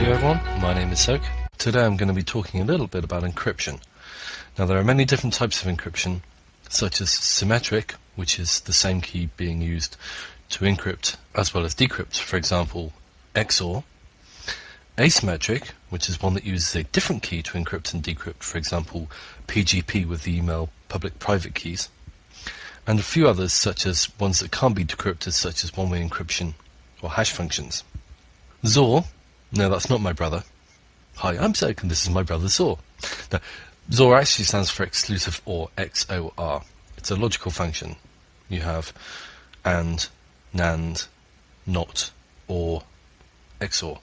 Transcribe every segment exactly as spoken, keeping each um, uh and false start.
you everyone, my name is Soak. Today I'm going to be talking a little bit about encryption. Now there are many different types of encryption, such as symmetric, which is the same key being used to encrypt as well as decrypt, for example X O R. Asymmetric, which is one that uses a different key to encrypt and decrypt, for example P G P with the email public-private keys. And a few others, such as ones that can't be decrypted, such as one-way encryption or hash functions. Zor, no, that's not my brother. Hi, I'm Soak and this is my brother Zor. Now, Zor actually stands for exclusive or, X O R. It's a logical function. You have and, NAND, NOT, or, X O R.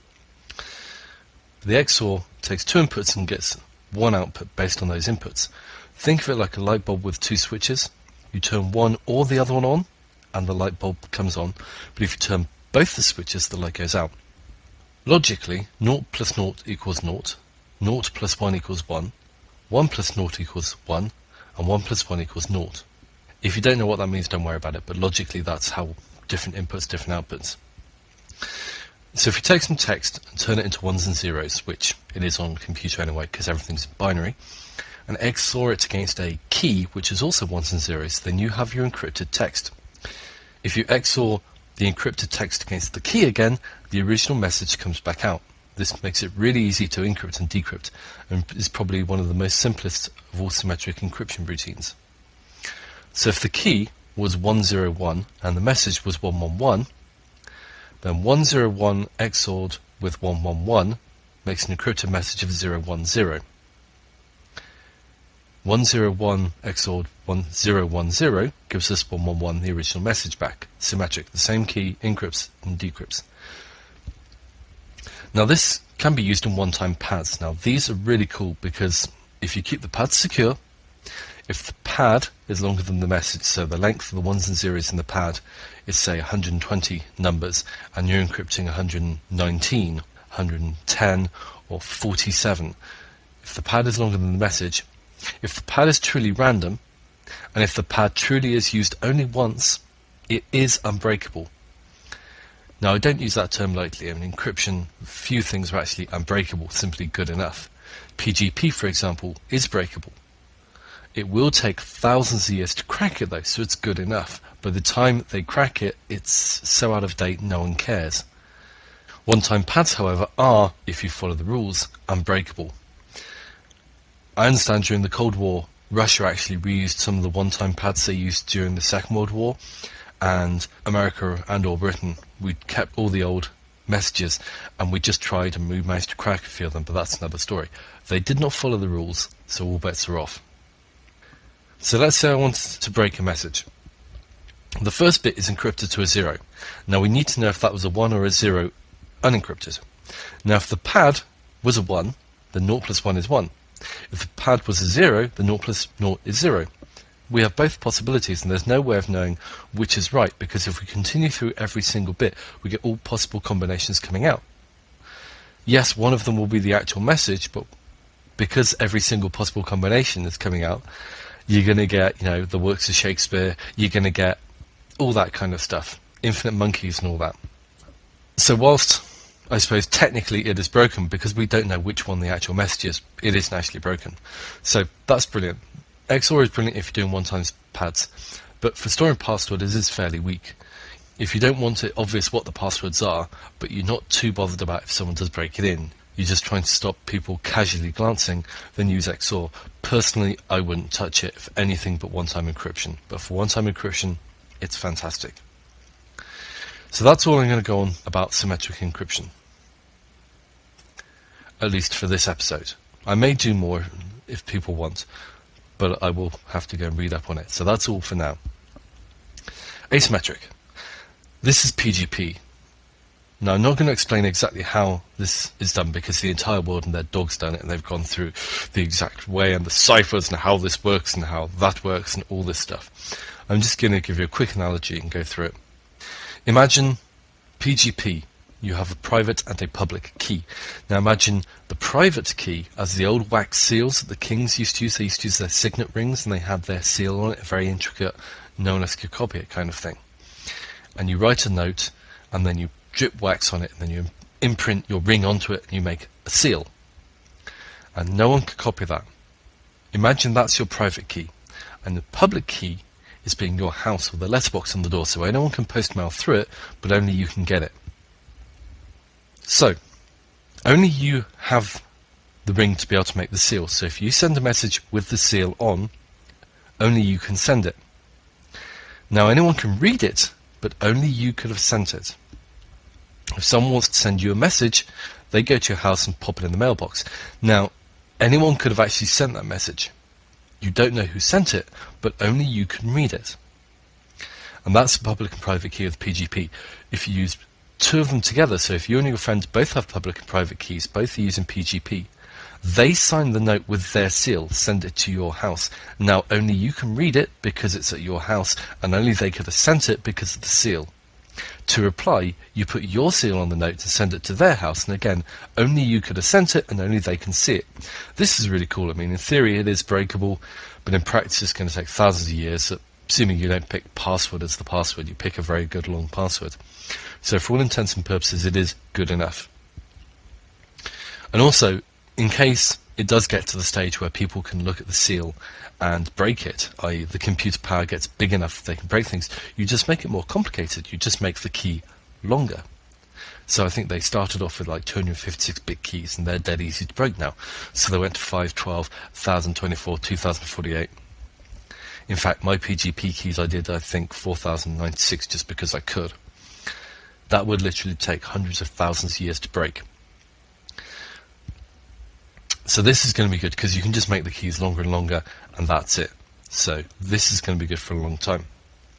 The X O R takes two inputs and gets one output based on those inputs. Think of it like a light bulb with two switches. You turn one or the other one on and the light bulb comes on, but if you turn both the switches the light goes out. Logically, zero plus zero equals zero, zero plus one equals one, one plus zero equals one, and one plus one equals zero. If you don't know what that means, don't worry about it, but logically that's how different inputs, different outputs. So if you take some text and turn it into ones and zeros, which it is on a computer anyway because everything's binary, and X O R it against a key which is also ones and zeros, then you have your encrypted text. If you X O R the encrypted text against the key again, the original message comes back out. This makes it really easy to encrypt and decrypt, and is probably one of the most simplest of all symmetric encryption routines. So if the key was one zero one and the message was one one one, then one zero one X O R'd with one one one makes an encrypted message of zero one zero. one zero one X O R'd one zero one zero gives us one one one, the original message back. Symmetric, the same key encrypts and decrypts. Now this can be used in one-time pads. Now these are really cool because if you keep the pads secure, if the pad is longer than the message, so the length of the ones and zeros in the pad is say one hundred twenty numbers, and you're encrypting one hundred nineteen, one hundred ten, or forty-seven. If the pad is longer than the message, if the pad is truly random, and if the pad truly is used only once, it is unbreakable. Now I don't use that term lightly. In encryption, few things are actually unbreakable, simply good enough. P G P, for example, is breakable. It will take thousands of years to crack it though, so it's good enough. By the time they crack it, it's so out of date no one cares. One-time pads, however, are, if you follow the rules, unbreakable. I understand during the Cold War, Russia actually reused some of the one-time pads they used during the Second World War, and America and or Britain, we kept all the old messages and we just tried and we managed to crack a few of them, but that's another story. They did not follow the rules, so all bets are off. So let's say I wanted to break a message. The first bit is encrypted to a zero. Now we need to know if that was a one or a zero unencrypted. Now if the pad was a one, then zero plus one is one. If the pad was a zero, then zero plus zero is zero. We have both possibilities and there's no way of knowing which is right, because if we continue through every single bit, we get all possible combinations coming out. Yes, one of them will be the actual message, but because every single possible combination is coming out, you're going to get, you know, the works of Shakespeare, you're going to get all that kind of stuff, infinite monkeys and all that. So whilst I suppose technically it is broken, because we don't know which one the actual message is, it isn't actually broken. So that's brilliant. X O R is brilliant if you're doing one-time pads, but for storing password it is fairly weak. If you don't want it obvious what the passwords are, but you're not too bothered about if someone does break it in, you're just trying to stop people casually glancing, then use X O R. Personally, I wouldn't touch it for anything but one-time encryption, but for one-time encryption, it's fantastic. So that's all I'm going to go on about symmetric encryption, at least for this episode. I may do more if people want, but I will have to go and read up on it. So that's all for now. Asymmetric. This is P G P. Now I'm not going to explain exactly how this is done, because the entire world and their dog's done it and they've gone through the exact way and the ciphers and how this works and how that works and all this stuff. I'm just going to give you a quick analogy and go through it. Imagine P G P. You have a private and a public key. Now imagine the private key as the old wax seals that the kings used to use. They used to use their signet rings and they had their seal on it, very intricate, no one else could copy it kind of thing. And you write a note and then you drip wax on it and then you imprint your ring onto it and you make a seal. And no one can copy that. Imagine that's your private key, and the public key is being your house with a letterbox on the door, so anyone can post mail through it, but only you can get it. So, only you have the ring to be able to make the seal. So if you send a message with the seal on, only you can send it. Now anyone can read it, but only you could have sent it. If someone wants to send you a message, they go to your house and pop it in the mailbox. Now, anyone could have actually sent that message. You don't know who sent it, but only you can read it. And that's the public and private key of the P G P. If you use two of them together, so if you and your friends both have public and private keys, both are using P G P, they sign the note with their seal, send it to your house. Now only you can read it because it's at your house, and only they could have sent it because of the seal. To reply, you put your seal on the note and send it to their house, and again, only you could have sent it and only they can see it. This is really cool. I mean, in theory it is breakable, but in practice it's going to take thousands of years, assuming you don't pick password as the password, you pick a very good long password. So for all intents and purposes, it is good enough. And also, in case it does get to the stage where people can look at the seal and break it, that is the computer power gets big enough they can break things, you just make it more complicated. You just make the key longer. So I think they started off with like two hundred fifty-six bit keys, and they're dead easy to break now. So they went to five twelve, one thousand twenty-four, two thousand forty-eight. In fact, my P G P keys I did, I think, four thousand ninety-six just because I could. That would literally take hundreds of thousands of years to break. So this is going to be good because you can just make the keys longer and longer, and that's it. So this is going to be good for a long time.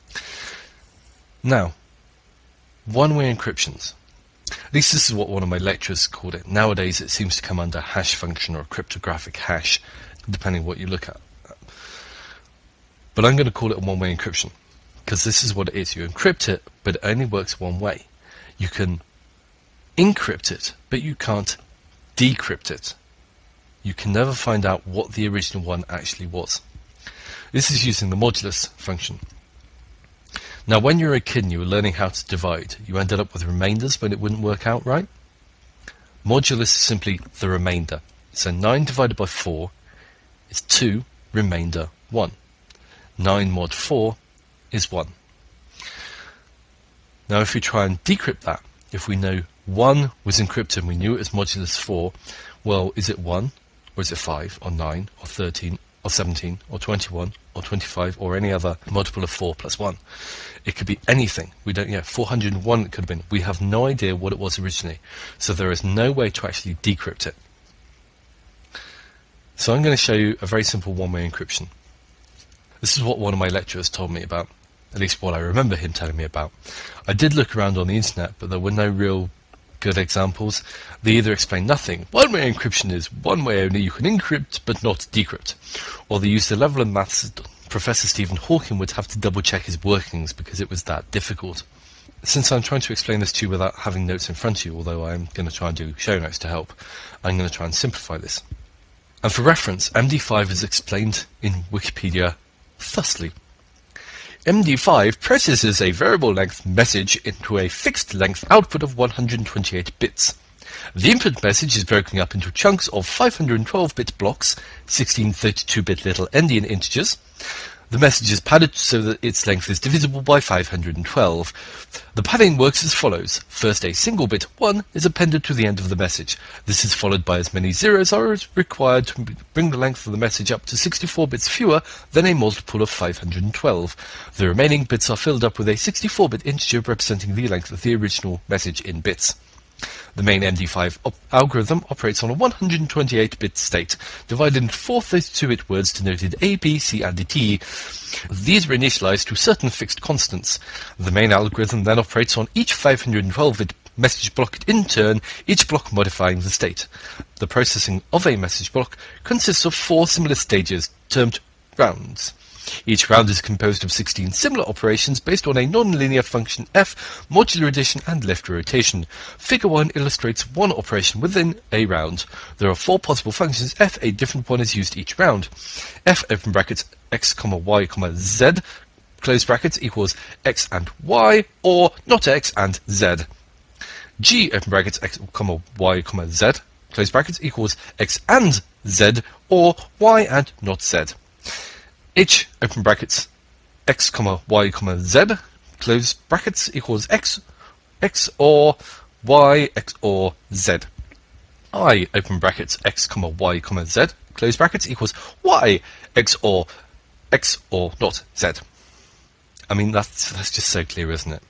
Now, one-way encryptions. At least this is what one of my lecturers called it. Nowadays it seems to come under hash function or cryptographic hash, depending what you look at. But I'm going to call it a one-way encryption because this is what it is. You encrypt it, but it only works one way. You can encrypt it, but you can't decrypt it. You can never find out what the original one actually was. This is using the modulus function. Now, when you were a kid and you were learning how to divide, you ended up with remainders when it wouldn't work out right. Modulus is simply the remainder. So nine divided by four is two, remainder one. nine mod four is one. Now, if we try and decrypt that, if we know one was encrypted and we knew it was modulus four, well, is it one? Or is it five, or nine, or thirteen, or seventeen, or twenty-one, or twenty-five, or any other multiple of four plus one? It could be anything. We don't, yeah, four hundred and one it could have been. We have no idea what it was originally. So there is no way to actually decrypt it. So I'm going to show you a very simple one-way encryption. This is what one of my lecturers told me about, at least what I remember him telling me about. I did look around on the internet, but there were no real good examples. They either explain nothing. One-way encryption is one way only, you can encrypt but not decrypt. Or they used the level of maths that Professor Stephen Hawking would have to double check his workings because it was that difficult. Since I'm trying to explain this to you without having notes in front of you, although I'm going to try and do show notes to help, I'm going to try and simplify this. And for reference, M D five is explained in Wikipedia thusly. M D five processes a variable length message into a fixed length output of one hundred twenty-eight bits. The input message is broken up into chunks of five hundred twelve bit blocks, sixteen thirty-two bit little endian integers. The message is padded so that its length is divisible by five hundred twelve. The padding works as follows. First, a single bit one is appended to the end of the message. This is followed by as many zeros as required to bring the length of the message up to sixty-four bits fewer than a multiple of five hundred twelve. The remaining bits are filled up with a sixty-four bit integer representing the length of the original message in bits. The main M D five op algorithm operates on a one hundred twenty-eight bit state, divided into four thirty-two bit words denoted A, B, C, and D. These are initialized to certain fixed constants. The main algorithm then operates on each five hundred twelve bit message block in turn, each block modifying the state. The processing of a message block consists of four similar stages, termed rounds. Each round is composed of sixteen similar operations based on a non-linear function f, modular addition, and left rotation. Figure one illustrates one operation within a round. There are four possible functions f, a different one is used each round. F, open brackets, x, y, z, close brackets, equals x and y, or not x and z. G, open brackets, x, comma, y, comma, z, close brackets, equals x and z, or y and not z. H, open brackets, x, comma, y, comma, z, close brackets, equals x, x or y, x or z. I, open brackets, x, comma, y, comma, z, close brackets, equals y, x or x or not z. I mean, that's that's just so clear, isn't it?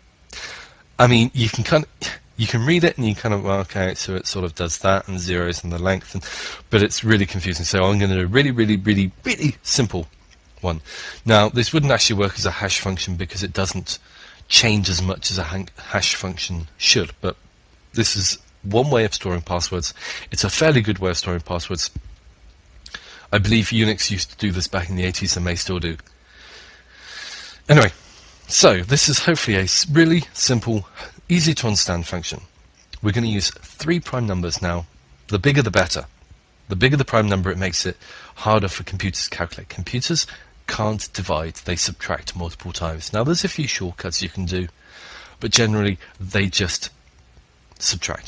I mean, you can kind of, you can read it and you kind of, well, okay, so it sort of does that and zeros and the length, and, but it's really confusing. So I'm going to do a really, really, really, really simple one. Now, this wouldn't actually work as a hash function because it doesn't change as much as a hash function should, but this is one way of storing passwords. It's a fairly good way of storing passwords. I believe Unix used to do this back in the eighties and may still do. Anyway, so this is hopefully a really simple, easy to understand function. We're going to use three prime numbers now. The bigger the better. The bigger the prime number, it makes it harder for computers to calculate. Computers can't divide, they subtract multiple times. Now there's a few shortcuts you can do, but generally they just subtract.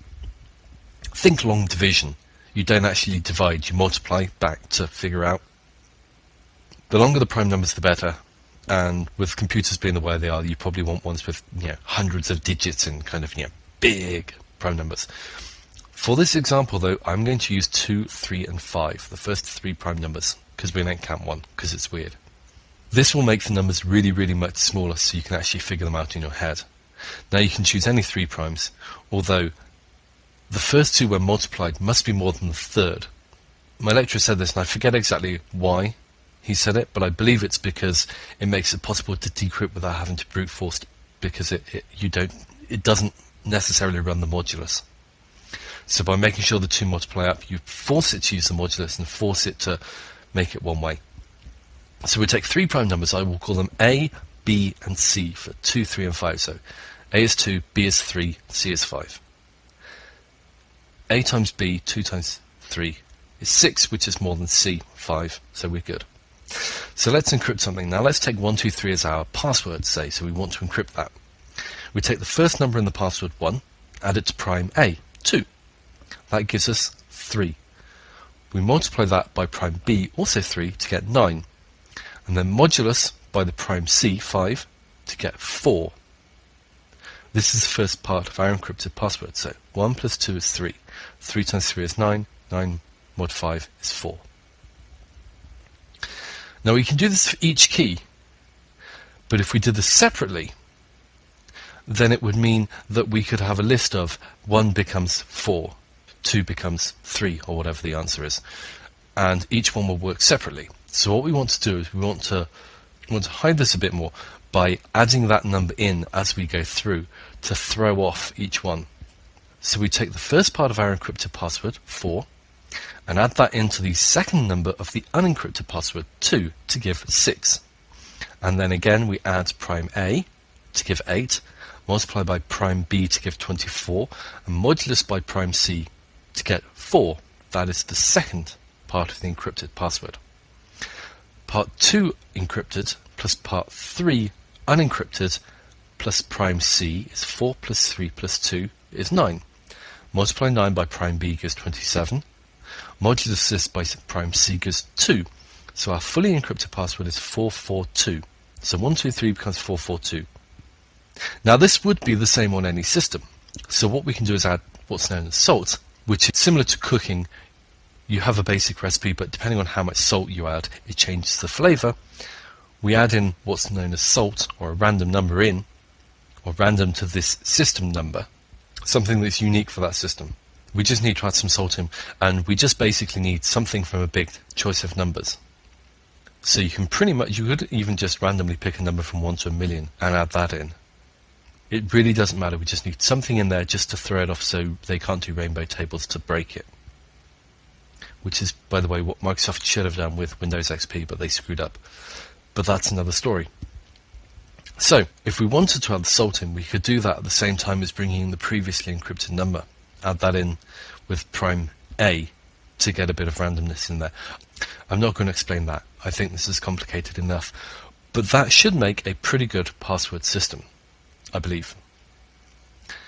Think long division. You don't actually divide, you multiply back to figure out. The longer the prime numbers, the better. And with computers being the way they are, you probably want ones with, you know, hundreds of digits and kind of, you know, big prime numbers. For this example, though, I'm going to use two, three, and five, the first three prime numbers, because we don't count one, because it's weird. This will make the numbers really, really much smaller, so you can actually figure them out in your head. Now you can choose any three primes, although the first two, when multiplied, must be more than the third. My lecturer said this, and I forget exactly why he said it, but I believe it's because it makes it possible to decrypt without having to brute force, because it, it you don't it doesn't necessarily run the modulus. So by making sure the two multiply up, you force it to use the modulus and force it to make it one way. So we take three prime numbers. I will call them A, B, and C for two, three, and five. So A is two, B is three, C is five. A times B, two times three, is six, which is more than C, five. So we're good. So let's encrypt something. Now let's take one two three as our password, say, so we want to encrypt that. We take the first number in the password, one, add it to prime A, two. That gives us three. We multiply that by prime B, also three, to get nine. And then modulus by the prime C, five, to get four. This is the first part of our encrypted password. So one plus two is three. three times three is nine. nine mod five is four. Now we can do this for each key, but if we did this separately, then it would mean that we could have a list of one becomes four, two becomes three, or whatever the answer is, and each one will work separately. So what we want to do is we want to we want to hide this a bit more by adding that number in as we go through to throw off each one. So we take the first part of our encrypted password, four, and add that into the second number of the unencrypted password, two, to give six. And then again we add prime A to give eight, multiply by prime B to give twenty-four, and modulus by prime C to get four. That is the second part of the encrypted password. Part two encrypted plus part three unencrypted plus prime C is four plus three plus two is nine. Multiply nine by prime B gives twenty-seven. Modulus this by prime C gives two. So our fully encrypted password is four four two. So one two three becomes four four two. Now this would be the same on any system. So what we can do is add what's known as salt, which is similar to cooking. You have a basic recipe, but depending on how much salt you add, it changes the flavor. We add in what's known as salt, or a random number in, or random to this system number, something that's unique for that system. We just need to add some salt in, and we just basically need something from a big choice of numbers. So you can pretty much, you could even just randomly pick a number from one to a million and add that in. It really doesn't matter, we just need something in there just to throw it off so they can't do rainbow tables to break it. Which is, by the way, what Microsoft should have done with Windows X P, but they screwed up. But that's another story. So, if we wanted to add the salt in, we could do that at the same time as bringing in the previously encrypted number. Add that in with prime A to get a bit of randomness in there. I'm not going to explain that. I think this is complicated enough. But that should make a pretty good password system, I believe.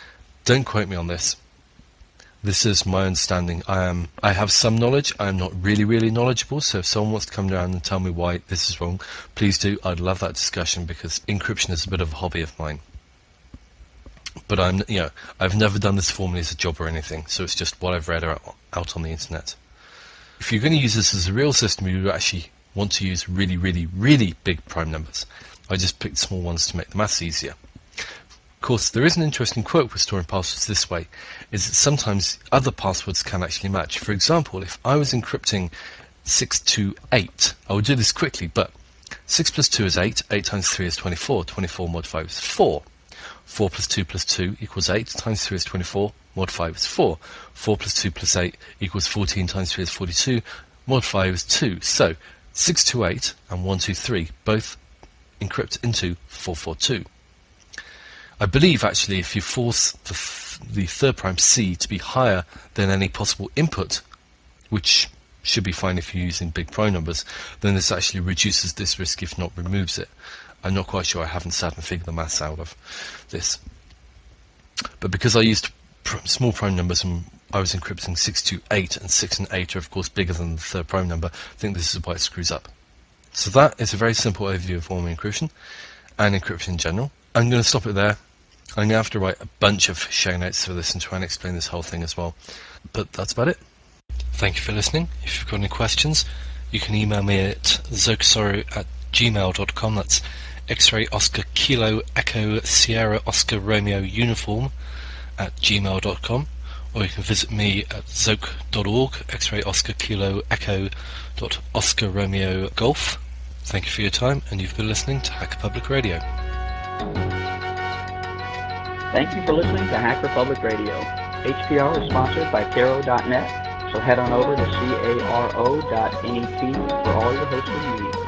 Don't quote me on this. This is my understanding. I am. I have some knowledge. I am not really, really knowledgeable. So if someone wants to come around and tell me why this is wrong, please do. I'd love that discussion because encryption is a bit of a hobby of mine. But I'm, you know, I've never done this formally as a job or anything. So it's just what I've read out, out on the internet. If you're going to use this as a real system, you actually want to use really, really, really big prime numbers. I just picked small ones to make the maths easier. Of course, there is an interesting quirk with storing passwords this way, is that sometimes other passwords can actually match. For example, if I was encrypting six two eight, I will do this quickly, but six plus two is eight, eight times three is twenty-four, twenty-four mod five is four. four plus two plus two equals eight, times three is twenty-four, mod five is four. four plus two plus eight equals fourteen, times three is forty-two, mod five is two. So, six two eight and one two three both encrypt into four four two. I believe, actually, if you force the, th the third prime C to be higher than any possible input, which should be fine if you're using big prime numbers, then this actually reduces this risk, if not removes it. I'm not quite sure. I haven't sat and figured the maths out of this. But because I used pr small prime numbers and I was encrypting six two eight, and six and eight are of course bigger than the third prime number, I think this is why it screws up. So that is a very simple overview of warm encryption and encryption in general. I'm going to stop it there. I'm going to have to write a bunch of show notes for this and try and explain this whole thing as well. But that's about it. Thank you for listening. If you've got any questions, you can email me at zokasoru at gmail dot com. That's X-ray Oscar Kilo Echo Sierra Oscar Romeo Uniform at gmail dot com. Or you can visit me at zoke dot org, X-ray Oscar Kilo Echo dot Oscar Romeo Golf. Thank you for your time, and you've been listening to Hacker Public Radio. Thank you for listening to Hacker Public Radio. H P R is sponsored by Caro dot net, so head on over to caro dot net for all your hosted needs.